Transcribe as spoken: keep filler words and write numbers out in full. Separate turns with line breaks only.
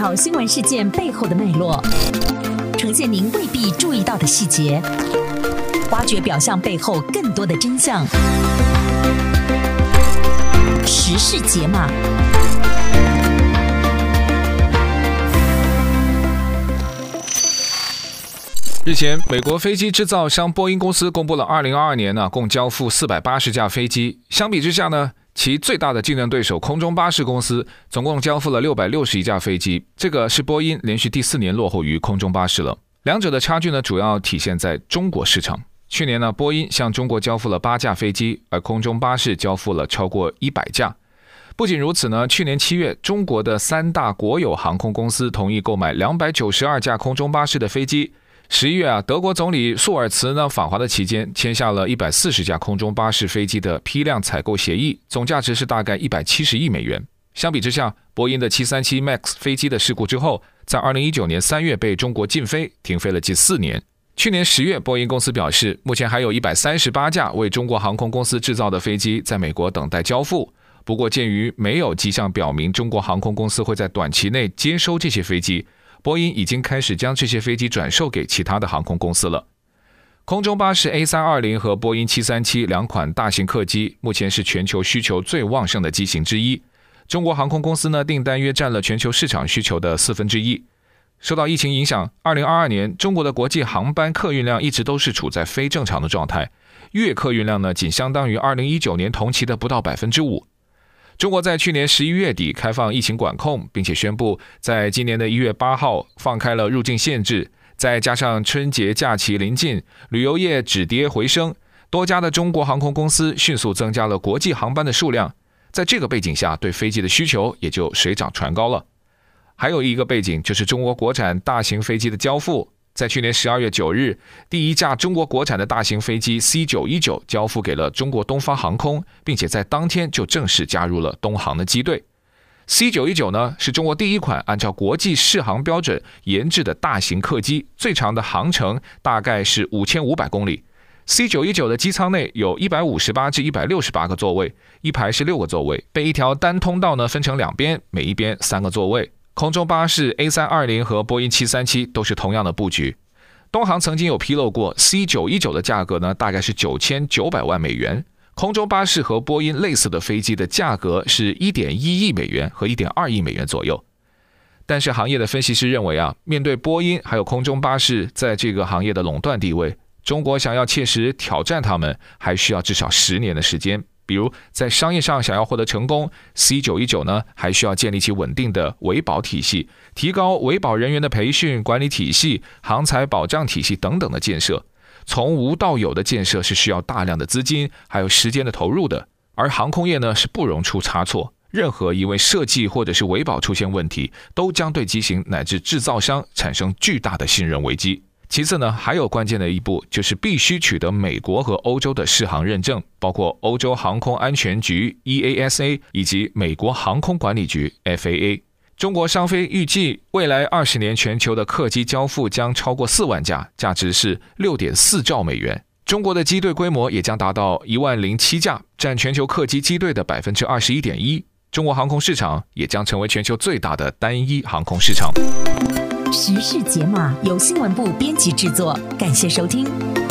讨新闻事件背后的脉络，呈现您未必注意到的细节，挖掘表象背后更多的真相。时事解码。
日前，美国飞机制造商波音公司公布了二零二二年呢，共交付四百八十架飞机。相比之下呢，其最大的竞争对手空中巴士公司总共交付了六百六十一架飞机，这个是波音连续第四年落后于空中巴士了。两者的差距呢，主要体现在中国市场。去年呢，波音向中国交付了八架飞机，而空中巴士交付了超过一百架。不仅如此呢，去年七月，中国的三大国有航空公司同意购买两百九十二架空中巴士的飞机。十一月啊，德国总理朔尔茨呢访华的期间，签下了一百四十架空中巴士飞机的批量采购协议，总价值是大概一百七十亿美元。相比之下，波音的七三七 MAX 飞机的事故之后，在二零一九年三月被中国禁飞，停飞了近四年。去年十月，波音公司表示，目前还有一百三十八架为中国航空公司制造的飞机在美国等待交付。不过，鉴于没有迹象表明中国航空公司会在短期内接收这些飞机，波音已经开始将这些飞机转售给其他的航空公司了。空中巴士 A三二零 和波音七三七两款大型客机目前是全球需求最旺盛的机型之一。中国航空公司呢，订单约占了全球市场需求的四分之一。受到疫情影响，二零二二年中国的国际航班客运量一直都是处在非正常的状态，月客运量呢仅相当于二零一九年同期的不到 百分之五。中国在去年十一月底开放疫情管控，并且宣布在今年的一月八号放开了入境限制，再加上春节假期临近，旅游业止跌回升，多家的中国航空公司迅速增加了国际航班的数量。在这个背景下，对飞机的需求也就水涨船高了。还有一个背景就是中国国产大型飞机的交付。在去年十二月九日，第一架中国国产的大型飞机 C 九一九 交付给了中国东方航空，并且在当天就正式加入了东航的机队。C 九一九 呢，是中国第一款按照国际适航标准研制的大型客机，最长的航程大概是五千五百公里。C 九一九 的机舱内有一百五十八至一百六十八个座位，一排是六个座位，被一条单通道呢分成两边，每一边三个座位。空中巴士 A三二零 和波音七三七都是同样的布局。东航曾经有披露过 C 九一九 的价格呢，大概是九千九百万美元。空中巴士和波音类似的飞机的价格是 一点一亿美元和 一点二亿美元左右。但是行业的分析师认为啊，面对波音还有空中巴士在这个行业的垄断地位，中国想要切实挑战他们，还需要至少十年的时间。比如在商业上想要获得成功， C 九一九 呢还需要建立起稳定的维保体系，提高维保人员的培训、管理体系、航材保障体系等等的建设。从无到有的建设是需要大量的资金还有时间的投入的，而航空业呢是不容出差错，任何因为设计或者是维保出现问题，都将对机型乃至制造商产生巨大的信任危机。其次呢，还有关键的一步，就是必须取得美国和欧洲的适航认证，包括欧洲航空安全局 E A S A 以及美国航空管理局 F A A。中国商飞预计未来二十年全球的客机交付将超过四万架，价值是 六点四兆美元。中国的机队规模也将达到一万零七架，占全球客机机队的 百分之二十一点一。中国航空市场也将成为全球最大的单一航空市场。
时事解码由新闻部编辑制作，感谢收听。